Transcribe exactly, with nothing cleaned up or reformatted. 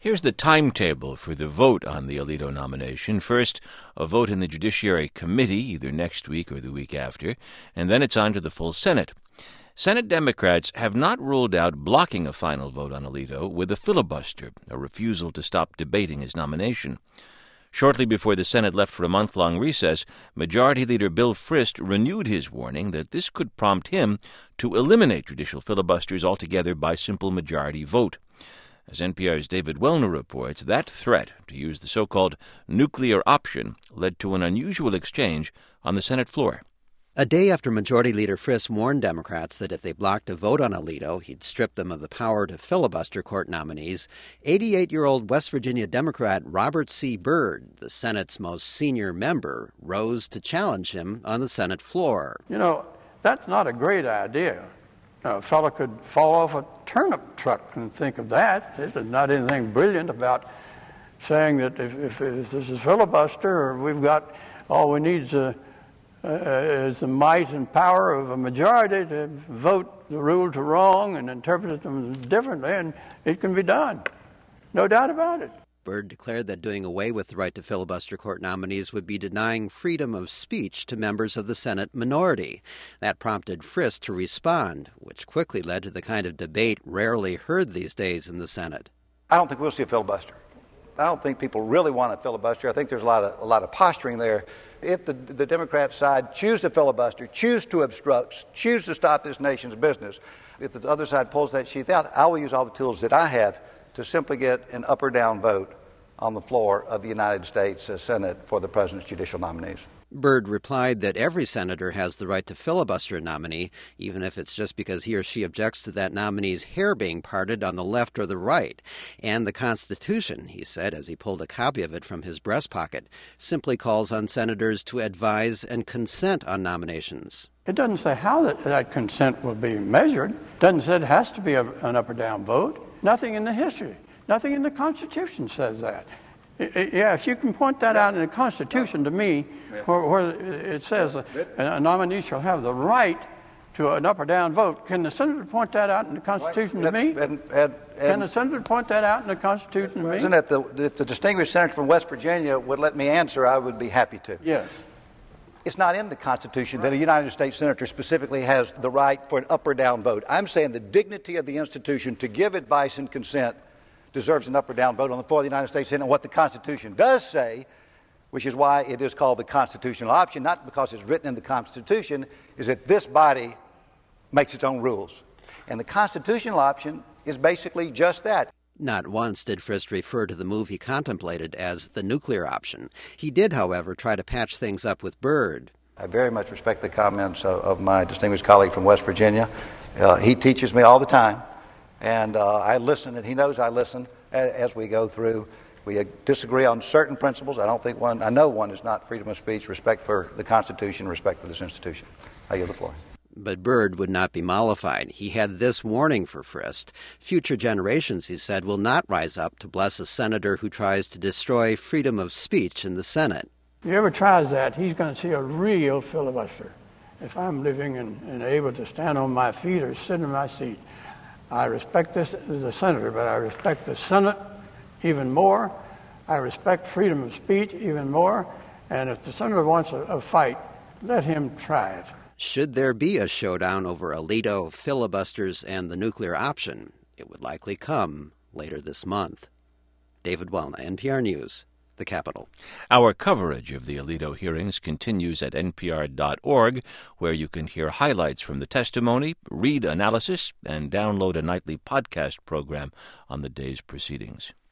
Here's the timetable for the vote on the Alito nomination. First, a vote in the Judiciary Committee, either next week or the week after, and then it's on to the full Senate. Senate Democrats have not ruled out blocking a final vote on Alito with a filibuster, a refusal to stop debating his nomination. Shortly before the Senate left for a month-long recess, Majority Leader Bill Frist renewed his warning that this could prompt him to eliminate judicial filibusters altogether by simple majority vote. As N P R's David Wellner reports, that threat to use the so-called nuclear option led to an unusual exchange on the Senate floor. A day after Majority Leader Frist warned Democrats that if they blocked a vote on Alito, he'd strip them of the power to filibuster court nominees, eighty-eight-year-old West Virginia Democrat Robert C. Byrd, the Senate's most senior member, rose to challenge him on the Senate floor. You know, that's not a great idea. A fellow could fall off a turnip truck and think of that. There's not anything brilliant about saying that if, if, if this is filibuster or we've got all we need is, a, uh, is the might and power of a majority to vote the rule to wrong and interpret them differently, and it can be done. No doubt about it. Byrd declared that doing away with the right to filibuster court nominees would be denying freedom of speech to members of the Senate minority. That prompted Frist to respond, which quickly led to the kind of debate rarely heard these days in the Senate. I don't think we'll see a filibuster. I don't think people really want a filibuster. I think there's a lot of a lot of posturing there. If the, the Democrat side choose to filibuster, choose to obstruct, choose to stop this nation's business, if the other side pulls that sheath out, I will use all the tools that I have to simply get an up or down vote on the floor of the United States Senate for the president's judicial nominees. Byrd replied that every senator has the right to filibuster a nominee, even if it's just because he or she objects to that nominee's hair being parted on the left or the right. And the Constitution, he said as he pulled a copy of it from his breast pocket, simply calls on senators to advise and consent on nominations. It doesn't say how that, that consent will be measured. It doesn't say it has to be a, an up or down vote. Nothing in the history, nothing in the Constitution says that. Yeah, if you can point that out in the Constitution to me, where, where it says a, a nominee shall have the right to an up or down vote, can the senator point that out in the Constitution to me? And, and, and, can the senator point that out in the Constitution to me? Isn't that the, if the distinguished senator from West Virginia would let me answer, I would be happy to. Yes. It's not in the Constitution that a United States senator specifically has the right for an up or down vote. I'm saying the dignity of the institution to give advice and consent deserves an up or down vote on the floor of the United States Senate. And what the Constitution does say, which is why it is called the constitutional option, not because it's written in the Constitution, is that this body makes its own rules. And the constitutional option is basically just that. Not once did Frist refer to the move he contemplated as the nuclear option. He did, however, try to patch things up with Byrd. I very much respect the comments of, of my distinguished colleague from West Virginia. Uh, he teaches me all the time, and uh, I listen, and he knows I listen as, as we go through. We uh, disagree on certain principles. I don't think one, I know one is not freedom of speech, respect for the Constitution, respect for this institution. I yield the floor. But Byrd would not be mollified. He had this warning for Frist. Future generations, he said, will not rise up to bless a senator who tries to destroy freedom of speech in the Senate. If he ever tries that, he's going to see a real filibuster. If I'm living and, and able to stand on my feet or sit in my seat, I respect this as a senator, but I respect the Senate even more. I respect freedom of speech even more. And if the senator wants a, a fight, let him try it. Should there be a showdown over Alito, filibusters, and the nuclear option, it would likely come later this month. David Wellner, N P R News, the Capitol. Our coverage of the Alito hearings continues at N P R dot org, where you can hear highlights from the testimony, read analysis, and download a nightly podcast program on the day's proceedings.